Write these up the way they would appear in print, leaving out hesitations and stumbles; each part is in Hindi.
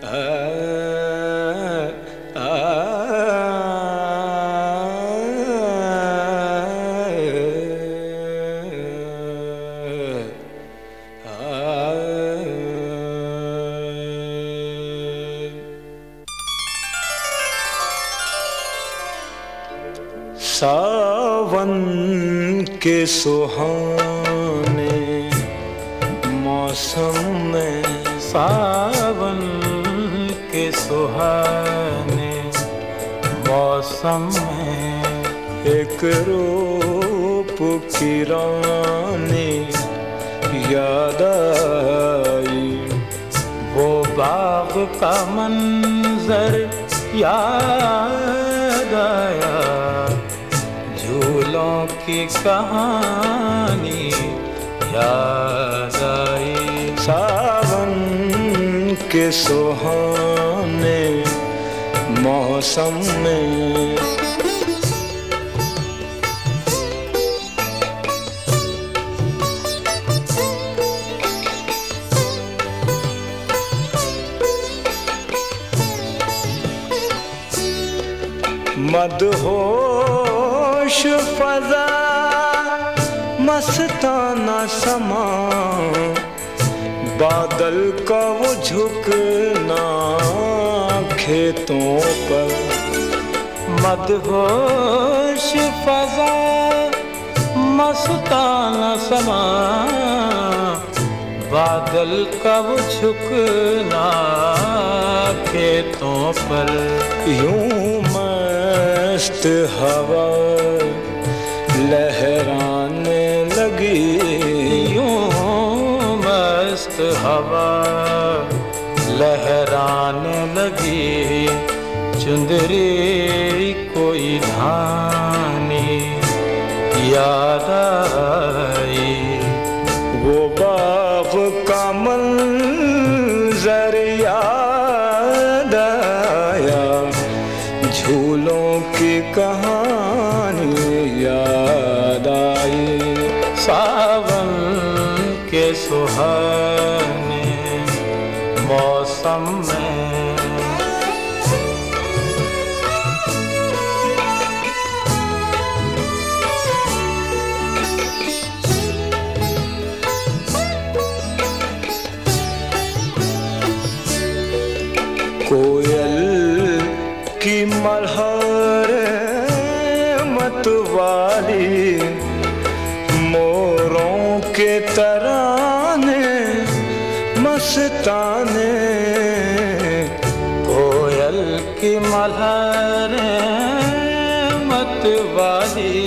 सावन के सुहाने मौसम में, सावन के सुहाने मौसम में एक रूप की रानी याद आई। वो बाग का मंजर याद आया, झूलों की कहानी याद आई। सावन के सुहाने मौसम में मदहोश फजा मस्ताना समा, बादल का वो झुकना खेतों पर। मदहोश फजा मस्ताना समा, बादल का वो झुकना खेतों पर। यूं मस्त हवा लहराने लगी, यूं मस्त हवा लहराने लगी। चुंदरी कोई धानी याद आई, वो बाग का मंजर याद आया, झूलों की कहानी याद आई। सावन के सुहाने मौसम में कोयल की मल्हार मतवाली, मोरों के तराने मस्ताने। कोयल की मल्हार मतवाली,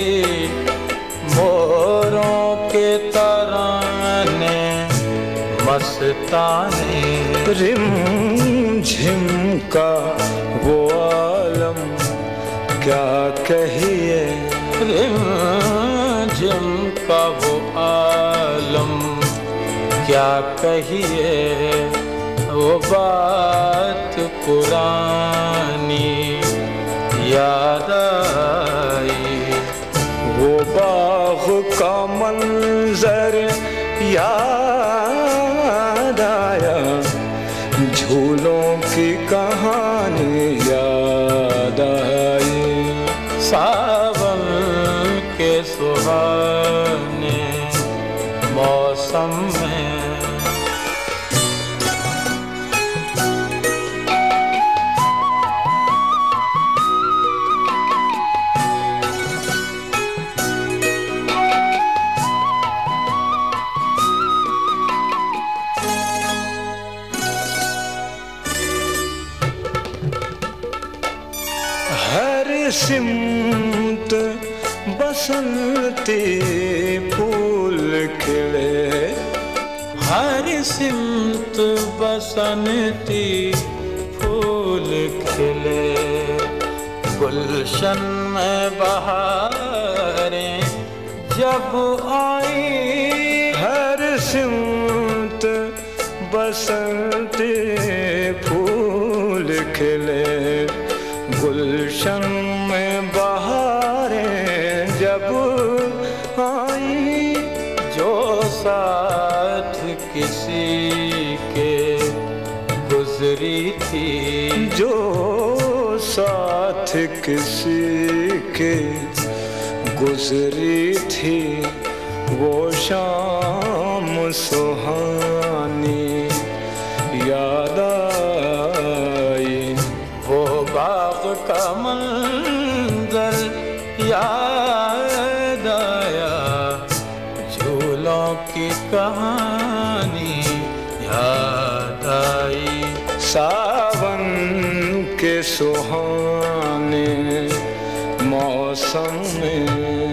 मोरों के तराने मस्ताने। रिम झिम का वो आलम क्या कहिए, रिम झिम का वो आलम क्या कहिए। वो बात पुरानी याद आई, वो बाग का मंजर याद आया, झूलों की कहानी याद आई। सावन के सुहाने मौसम में हर सिमत बसंती फूल खिले, हर सिमत बसंती फूल खिले। गुलशन में बहारें जब आई, हर सिमत बसंती फूल खिले। गुलशन में बहारें जब आई, जो साथ किसी के गुजरी थी, जो साथ किसी के गुजरी थी वो शाम सुहानी याद आई। वो बाग का मंजर याद आया, झूलों की कहानी याद आई। सावन के सुहाने मौसम में